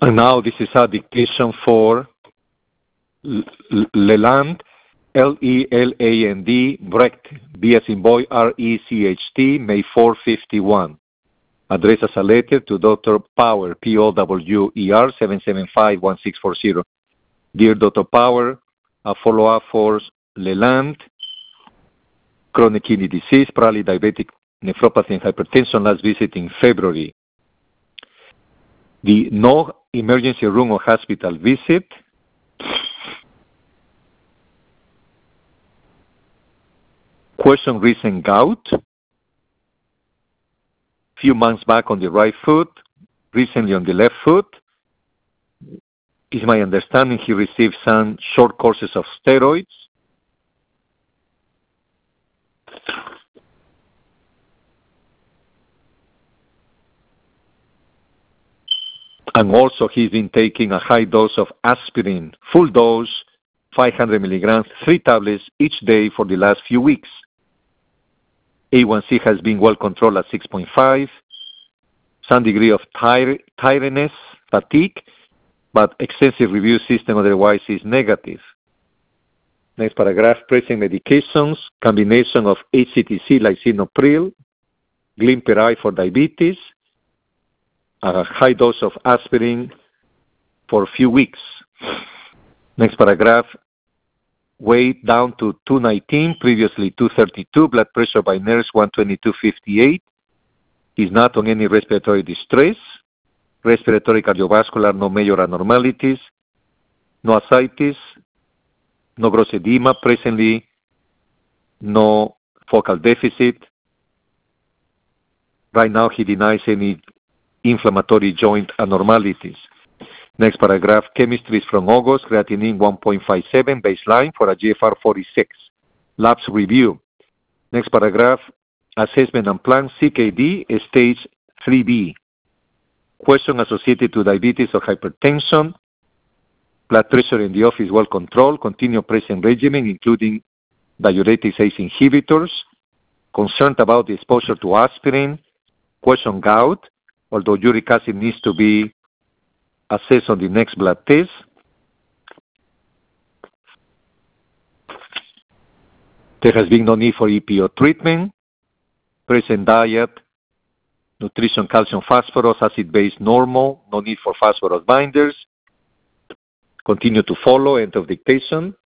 And now this is a dictation for Leland, Leland, Brecht, B as in boy, R-E-C-H-T, May 451. Address as a letter to Dr. Power, P-O-W-E-R, 775-1640. Dear Dr. Power, a follow-up for Leland, chronic kidney disease, probably diabetic nephropathy and hypertension, last visit in February. The no emergency room or hospital visit. Question recent gout. Few months back on the right foot, recently on the left foot. Is my understanding he received some short courses of steroids. And also he's been taking a high dose of aspirin, full dose, 500 milligrams, 3 tablets each day for the last few weeks. A1C has been well controlled at 6.5, some degree of tiredness, fatigue, but extensive review system otherwise is negative. Next paragraph, present medications, combination of HCTC, lisinopril, Glimepiride for diabetes, a high dose of aspirin for a few weeks. Next paragraph, weight down to 219, previously 232, blood pressure by nurse 122/58. Is not on any respiratory distress, respiratory cardiovascular, no major abnormalities, no ascites, no gross edema, presently no focal deficit. Right now he denies any inflammatory joint abnormalities. Next paragraph, chemistry is from August, creatinine 1.57, baseline for a GFR 46. Labs review. Next paragraph, assessment and plan, CKD, stage 3B. Question associated to diabetes or hypertension. Blood pressure in the office well controlled. Continue present regimen, including diuretic ACE inhibitors. Concerned about the exposure to aspirin. Question gout, although uric acid needs to be assessed on the next blood test. There has been no need for EPO treatment. Present diet, nutrition, calcium, phosphorus, acid-base normal, no need for phosphorus binders. Continue to follow, end of dictation.